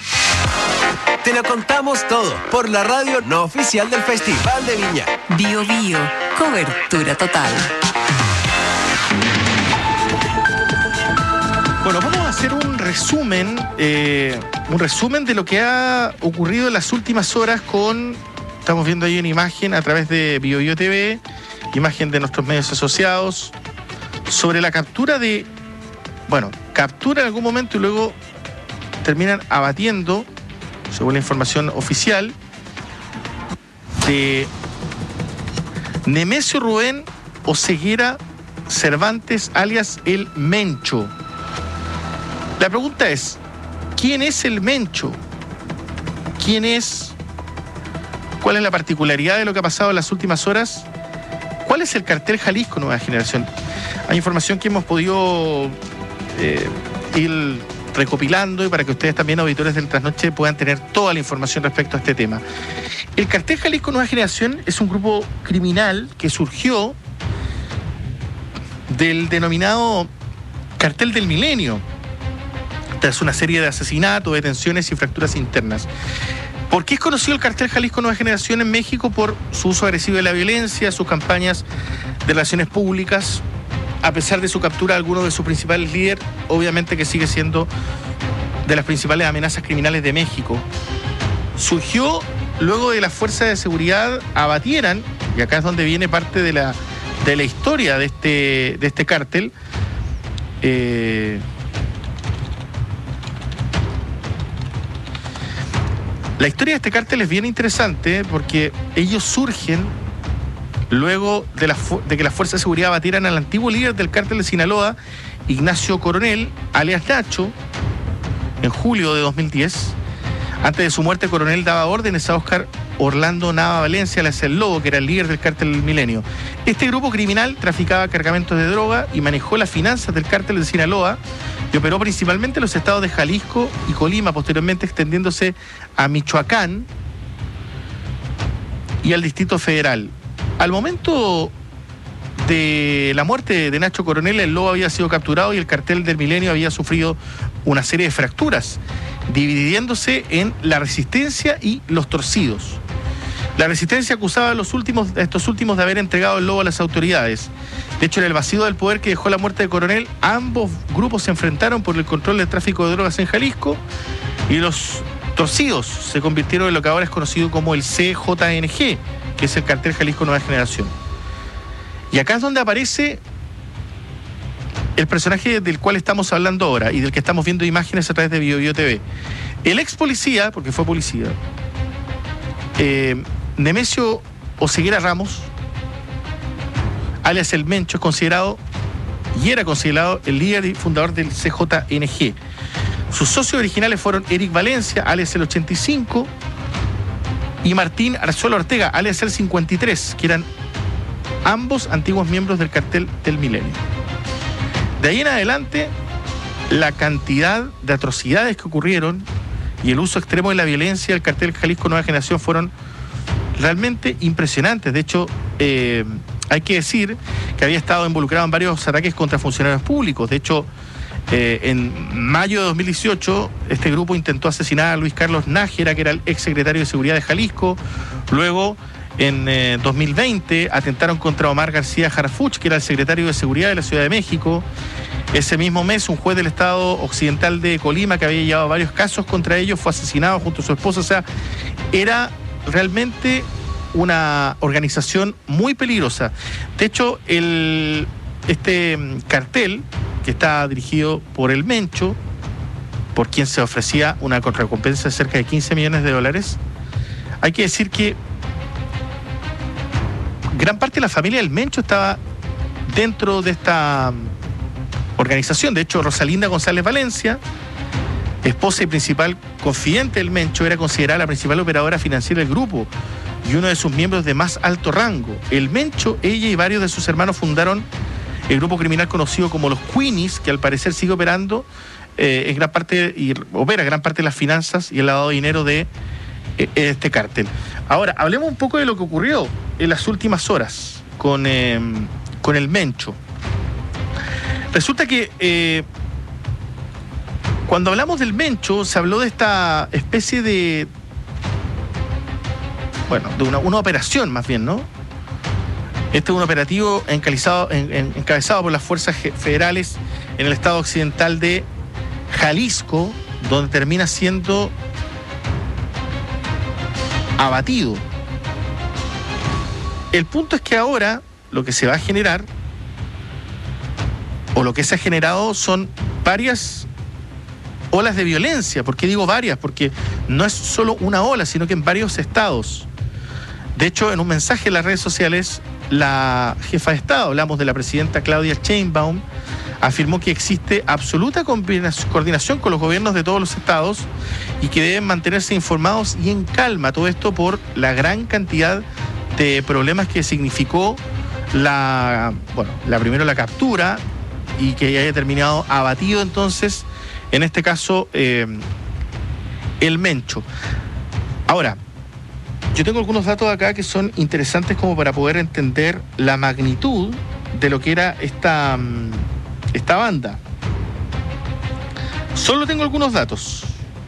Te lo contamos todo por la radio no oficial del Festival de Viña. Bio Bio, cobertura total. Bueno, vamos a hacer un resumen, eh, un resumen de lo que ha ocurrido en las últimas horas con, estamos viendo ahí una imagen a través de Bio Bio T V, imagen de nuestros medios asociados, sobre la captura de, bueno, captura en algún momento y luego terminan abatiendo, según la información oficial, de Nemesio Rubén Oseguera Cervantes, alias El Mencho. La pregunta es, ¿quién es el Mencho? ¿Quién es? ¿Cuál es la particularidad de lo que ha pasado en las últimas horas? ¿Cuál es el cartel Jalisco Nueva Generación? Hay información que hemos podido eh, ir recopilando, y para que ustedes también, auditores del Trasnoche, puedan tener toda la información respecto a este tema. El cartel Jalisco Nueva Generación es un grupo criminal que surgió del denominado Cartel del Milenio, tras una serie de asesinatos, detenciones y fracturas internas. ¿Por qué es conocido el cartel Jalisco Nueva Generación en México? Por su uso agresivo de la violencia, sus campañas de relaciones públicas. A pesar de su captura, algunos de sus principales líderes, obviamente que sigue siendo de las principales amenazas criminales de México. Surgió luego de las fuerzas de seguridad abatieran, y acá es donde viene parte de la, de la historia de este, de este cártel, eh, la historia de este cártel es bien interesante porque ellos surgen luego de, la, de que las fuerzas de seguridad abatieran al antiguo líder del cártel de Sinaloa, Ignacio Coronel, alias Nacho, en julio de dos mil diez. Antes de su muerte, Coronel daba órdenes a Óscar Orlando Nava Valencia, alias El Lobo, que era el líder del cártel del Milenio. Este grupo criminal traficaba cargamentos de droga y manejó las finanzas del cártel de Sinaloa y operó principalmente en los estados de Jalisco y Colima, posteriormente extendiéndose a Michoacán. y al Distrito Federal. Al momento de la muerte de Nacho Coronel, el Lobo había sido capturado y el cartel del Milenio había sufrido una serie de fracturas, dividiéndose en la resistencia y los torcidos. La resistencia acusaba a, los últimos, a estos últimos de haber entregado el Lobo a las autoridades. De hecho, en el vacío del poder que dejó la muerte de Coronel, ambos grupos se enfrentaron por el control del tráfico de drogas en Jalisco, y los torcidos se convirtieron en lo que ahora es conocido como el C J N G, que es el cartel Jalisco Nueva Generación. Y acá es donde aparece el personaje del cual estamos hablando ahora y del que estamos viendo imágenes a través de Bio Bio T V. El ex policía, porque fue policía, eh, Nemesio Oseguera Ramos, alias El Mencho, es considerado y era considerado el líder y fundador del C J N G. Sus socios originales fueron Eric Valencia, alias el ochenta y cinco, y Martín Arzuela Ortega, alias el cincuenta y tres, que eran ambos antiguos miembros del cartel del Milenio. De ahí en adelante, la cantidad de atrocidades que ocurrieron y el uso extremo de la violencia del cartel Jalisco Nueva Generación fueron realmente impresionantes. De hecho, eh, hay que decir que había estado involucrado en varios ataques contra funcionarios públicos. De hecho, eh, en mayo de dos mil dieciocho, este grupo intentó asesinar a Luis Carlos Nájera, que era el ex secretario de Seguridad de Jalisco. Luego, en eh, dos mil veinte, atentaron contra Omar García Harfuch, que era el secretario de Seguridad de la Ciudad de México. Ese mismo mes, un juez del Estado Occidental de Colima, que había llevado varios casos contra ellos, fue asesinado junto a su esposa. O sea, era realmente una organización muy peligrosa. De hecho, el, este cartel, que está dirigido por El Mencho, por quien se ofrecía una recompensa de cerca de quince millones de dólares, hay que decir que gran parte de la familia del Mencho estaba dentro de esta organización. De hecho, Rosalinda González Valencia, esposa y principal confidente del Mencho, era considerada la principal operadora financiera del grupo y uno de sus miembros de más alto rango. El Mencho, ella y varios de sus hermanos fundaron el grupo criminal conocido como los Queenies, que al parecer sigue operando eh, en gran parte y opera gran parte de las finanzas y el lavado de dinero de eh, este cártel. Ahora, hablemos un poco de lo que ocurrió en las últimas horas con, eh, con el Mencho. Resulta que eh, cuando hablamos del Mencho, se habló de esta especie de, bueno, de una, una operación más bien, ¿no? Este es un operativo encabezado, en, en, encabezado por las fuerzas federales en el estado occidental de Jalisco, donde termina siendo abatido. El punto es que ahora lo que se va a generar, o lo que se ha generado, son varias olas de violencia. ¿Por qué digo varias? Porque no es solo una ola, sino que en varios estados. De hecho, en un mensaje en las redes sociales, la jefa de Estado, hablamos de la presidenta Claudia Sheinbaum, afirmó que existe absoluta coordinación con los gobiernos de todos los estados y que deben mantenerse informados y en calma. Todo esto por la gran cantidad de problemas que significó la, bueno, la primero la captura y que haya terminado abatido entonces, en este caso, eh, el Mencho. Ahora, yo tengo algunos datos acá que son interesantes como para poder entender la magnitud de lo que era esta, esta banda. Solo tengo algunos datos.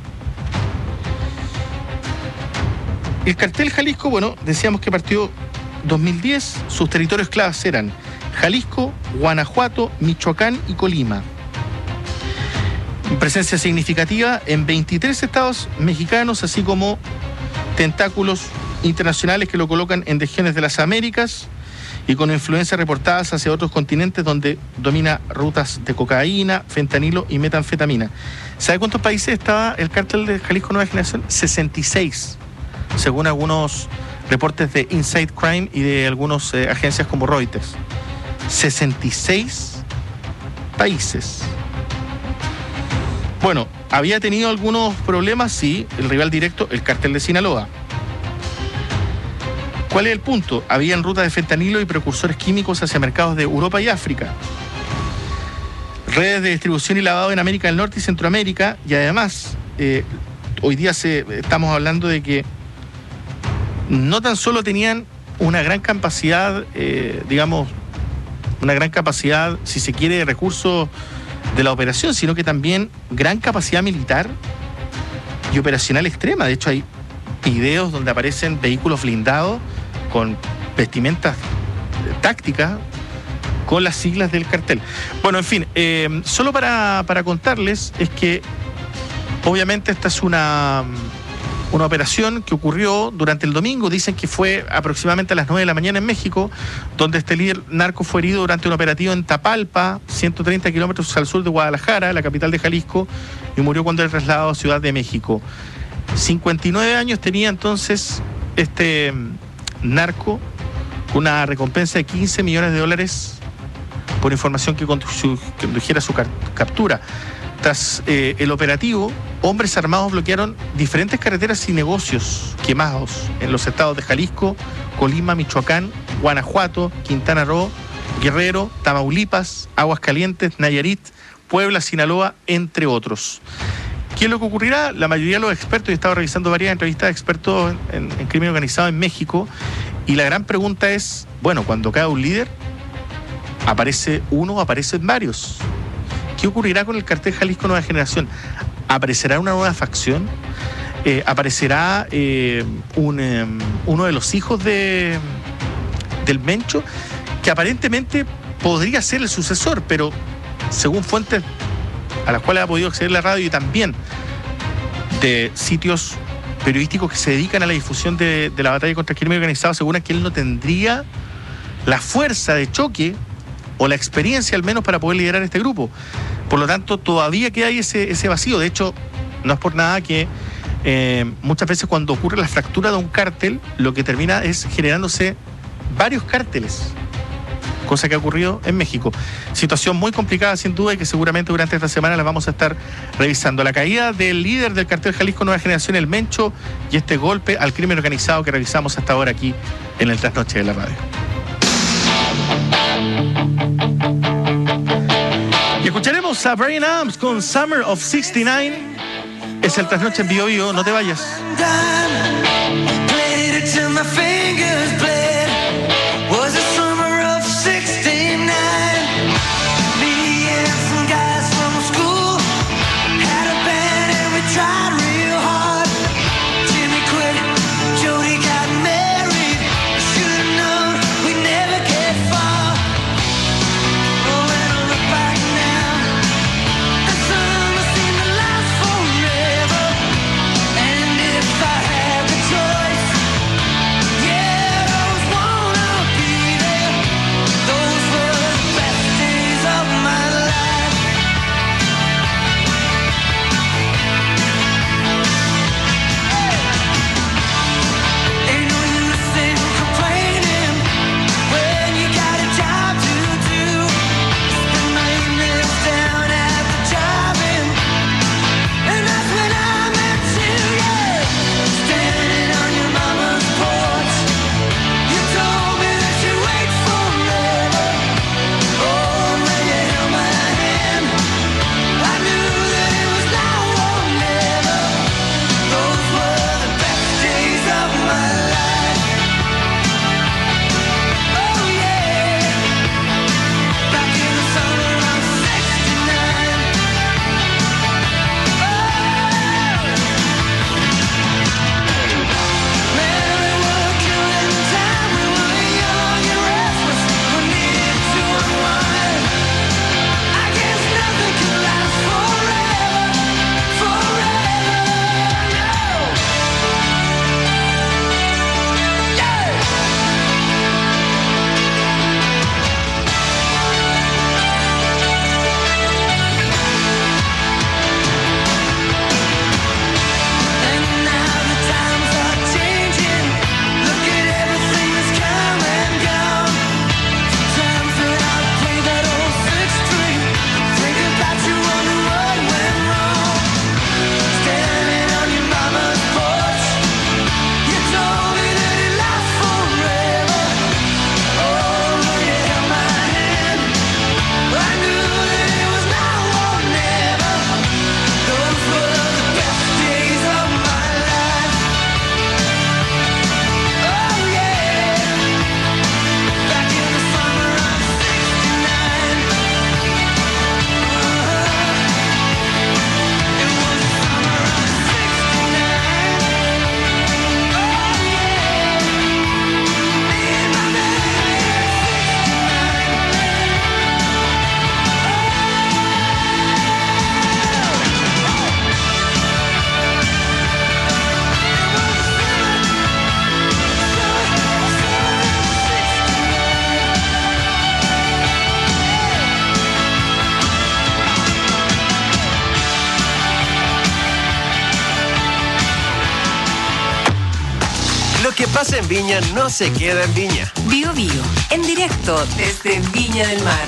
El cartel Jalisco, bueno, decíamos que partió dos mil diez, sus territorios claves eran Jalisco, Guanajuato, Michoacán y Colima. Presencia significativa en veintitrés estados mexicanos, así como tentáculos internacionales que lo colocan en regiones de las Américas y con influencias reportadas hacia otros continentes donde domina rutas de cocaína, fentanilo y metanfetamina. ¿Sabe cuántos países estaba el cártel de Jalisco Nueva Generación? sesenta y seis, según algunos reportes de Inside Crime y de algunas eh, agencias como Reuters. sesenta y seis países. Bueno, había tenido algunos problemas, sí, el rival directo, el cártel de Sinaloa. ¿Cuál es el punto? Habían rutas de fentanilo y precursores químicos hacia mercados de Europa y África. Redes de distribución y lavado en América del Norte y Centroamérica. Y además, eh, hoy día se, estamos hablando de que no tan solo tenían una gran capacidad, eh, digamos, una gran capacidad, si se quiere, de recursos de la operación, sino que también gran capacidad militar y operacional extrema. De hecho, hay videos donde aparecen vehículos blindados con vestimentas tácticas con las siglas del cartel. Bueno, en fin, eh, solo para, para contarles es que obviamente esta es una... Una operación que ocurrió durante el domingo, dicen que fue aproximadamente a las nueve de la mañana en México, donde este líder narco fue herido durante un operativo en Tapalpa, ciento treinta kilómetros al sur de Guadalajara, la capital de Jalisco, y murió cuando era trasladado a Ciudad de México. cincuenta y nueve años tenía entonces este narco, con una recompensa de quince millones de dólares por información que condujera a su captura. Tras eh, el operativo, hombres armados bloquearon diferentes carreteras y negocios quemados en los estados de Jalisco, Colima, Michoacán, Guanajuato, Quintana Roo, Guerrero, Tamaulipas, Aguascalientes, Nayarit, Puebla, Sinaloa, entre otros. ¿Qué es lo que ocurrirá? La mayoría de los expertos, y he estado revisando varias entrevistas de expertos en, en, en crimen organizado en México, y la gran pregunta es, bueno, cuando cae un líder, ¿aparece uno o aparecen varios? ¿Qué ocurrirá con el cartel Jalisco Nueva Generación? ¿Aparecerá una nueva facción? Eh, ¿Aparecerá eh, un, eh, uno de los hijos de, del Mencho? Que aparentemente podría ser el sucesor, pero según fuentes a las cuales ha podido acceder la radio y también de sitios periodísticos que se dedican a la difusión de, de la batalla contra el crimen organizado, aseguran que él no tendría la fuerza de choque o la experiencia al menos para poder liderar este grupo. Por lo tanto, todavía queda ahí ese, ese vacío. De hecho, no es por nada que eh, muchas veces cuando ocurre la fractura de un cártel, lo que termina es generándose varios cárteles, cosa que ha ocurrido en México. Situación muy complicada sin duda y que seguramente durante esta semana la vamos a estar revisando. La caída del líder del cartel Jalisco Nueva Generación, el Mencho, y este golpe al crimen organizado que revisamos hasta ahora aquí en el Trasnoche de la Radio. Y escucharemos a Bryan Adams con Summer of sesenta y nueve. Es el Trasnoche en Bio Bio, no te vayas. Joy que pasa en Viña no se queda en Viña. Bio Bio, en directo desde Viña del Mar.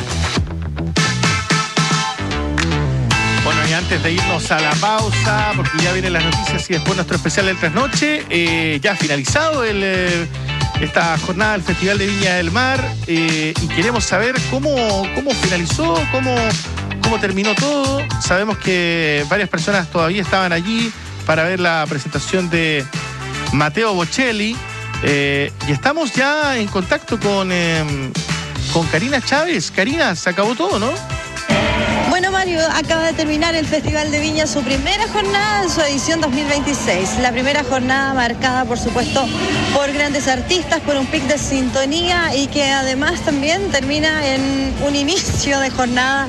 Bueno, y antes de irnos a la pausa, porque ya vienen las noticias y después nuestro especial del trasnoche, eh, ya ha finalizado el, eh, esta jornada del Festival de Viña del Mar eh, y queremos saber cómo, cómo finalizó, cómo, cómo terminó todo. Sabemos que varias personas todavía estaban allí para ver la presentación de Matteo Bocelli eh, y estamos ya en contacto con, eh, con Karina Chávez. Karina, se acabó todo, ¿no? Bueno, Mario, acaba de terminar el Festival de Viña, su primera jornada en su edición dos mil veintiséis. La primera jornada marcada, por supuesto, por grandes artistas, por un pic de sintonía y que además también termina en un inicio de jornada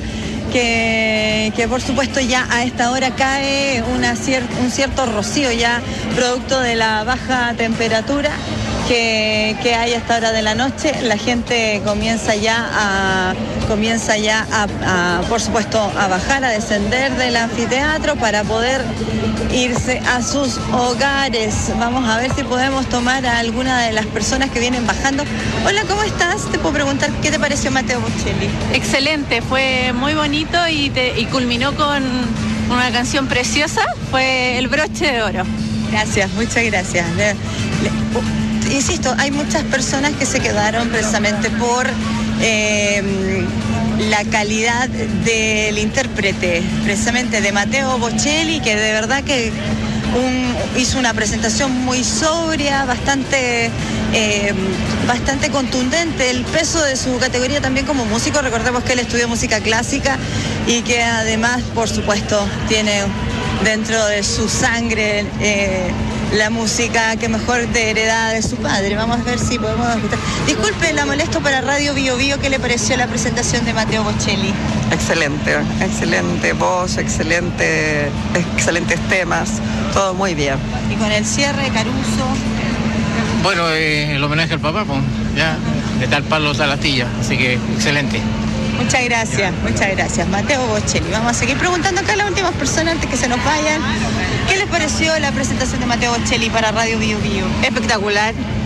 que, que por supuesto ya a esta hora cae una cier- un cierto rocío ya producto de la baja temperatura que, que hay a esta hora de la noche. La gente comienza ya a comienza ya a, a por supuesto a bajar, a descender del anfiteatro para poder irse a sus hogares. Vamos a ver si podemos tomar a alguna de las personas que vienen bajando. Hola, ¿cómo estás? Te puedo preguntar, ¿qué te pareció Matteo Bocelli? Excelente, fue muy bonito y, te, y culminó con una canción preciosa, fue el broche de oro. Gracias, muchas gracias. Le, le, insisto, hay muchas personas que se quedaron precisamente por eh, la calidad del intérprete, precisamente de Matteo Bocelli, que de verdad que un, hizo una presentación muy sobria, bastante, eh, bastante contundente. El peso de su categoría también como músico, recordemos que él estudió música clásica y que además, por supuesto, tiene dentro de su sangre eh, la música que mejor de heredada de su padre. Vamos a ver si podemos escuchar. Disculpe, la molesto para Radio Bio Bio. ¿Qué le pareció la presentación de Matteo Bocelli? Excelente, excelente voz, excelente, excelentes temas, todo muy bien. Y con el cierre, Caruso. Bueno, eh, el homenaje al papá, pues, ya, de tal palo tal astilla, así que excelente. Muchas gracias, muchas gracias. Matteo Bocelli. Vamos a seguir preguntando acá a las últimas personas antes que se nos vayan. ¿Qué les pareció la presentación de Matteo Bocelli para Radio Bio Bio? Espectacular.